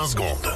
secondes.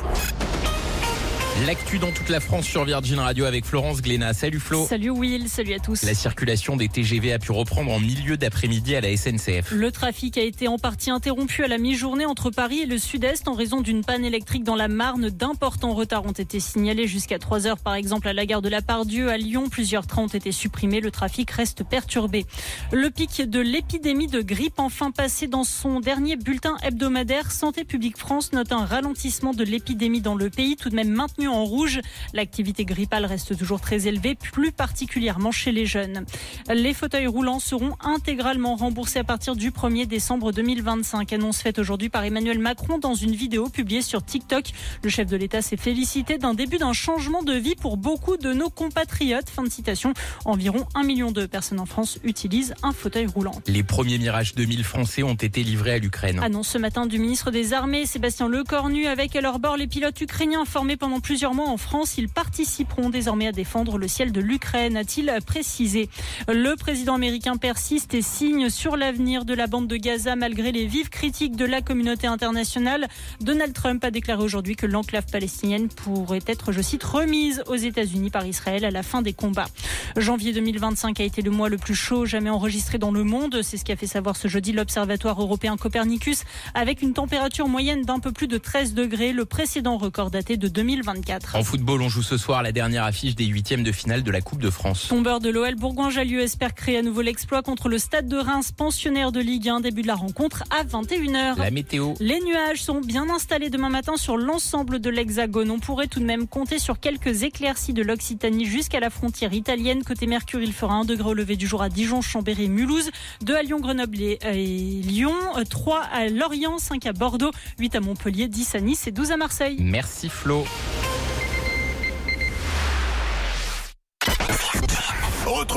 L'actu dans toute la France sur Virgin Radio avec Florence Glénat. Salut Flo. Salut Will, salut à tous. La circulation des TGV a pu reprendre en milieu d'après-midi à la SNCF. Le trafic a été en partie interrompu à la mi-journée entre Paris et le sud-est en raison d'une panne électrique dans la Marne. D'importants retards ont été signalés jusqu'à 3h par exemple à la gare de la Part-Dieu. À Lyon, plusieurs trains ont été supprimés. Le trafic reste perturbé. Le pic de l'épidémie de grippe enfin passé dans son dernier bulletin hebdomadaire. Santé publique France note un ralentissement de l'épidémie dans le pays, tout de même maintenu en rouge. L'activité grippale reste toujours très élevée, plus particulièrement chez les jeunes. Les fauteuils roulants seront intégralement remboursés à partir du 1er décembre 2025. Annonce faite aujourd'hui par Emmanuel Macron dans une vidéo publiée sur TikTok. Le chef de l'État s'est félicité d'un début d'un changement de vie pour beaucoup de nos compatriotes. Fin de citation. Environ 1 million de personnes en France utilisent un fauteuil roulant. Les premiers Mirage 2000 français ont été livrés à l'Ukraine. Annonce ce matin du ministre des Armées, Sébastien Lecornu, avec à leur bord les pilotes ukrainiens formés pendant plusieurs mois en France. Ils participeront désormais à défendre le ciel de l'Ukraine, a-t-il précisé. Le président américain persiste et signe sur l'avenir de la bande de Gaza malgré les vives critiques de la communauté internationale. Donald Trump a déclaré aujourd'hui que l'enclave palestinienne pourrait être, je cite, remise aux États-Unis par Israël à la fin des combats. Janvier 2025 a été le mois le plus chaud jamais enregistré dans le monde. C'est ce qu'a fait savoir ce jeudi l'Observatoire européen Copernicus avec une température moyenne d'un peu plus de 13 degrés, le précédent record daté de 2024. En football, on joue ce soir la dernière affiche des 8e de finale de la Coupe de France. Tombeur de l'OL, Bourgoin-Jallieu espère créer à nouveau l'exploit contre le Stade de Reims, pensionnaire de Ligue 1. Début de la rencontre à 21h. La météo. Les nuages sont bien installés demain matin sur l'ensemble de l'Hexagone. On pourrait tout de même compter sur quelques éclaircies de l'Occitanie jusqu'à la frontière italienne. Côté Mercure, il fera 1 degré au lever du jour à Dijon, Chambéry et Mulhouse, 2 à Lyon, Grenoble et Lyon, 3 à Lorient, 5 à Bordeaux, 8 à Montpellier, 10 à Nice et 12 à Marseille. Merci Flo.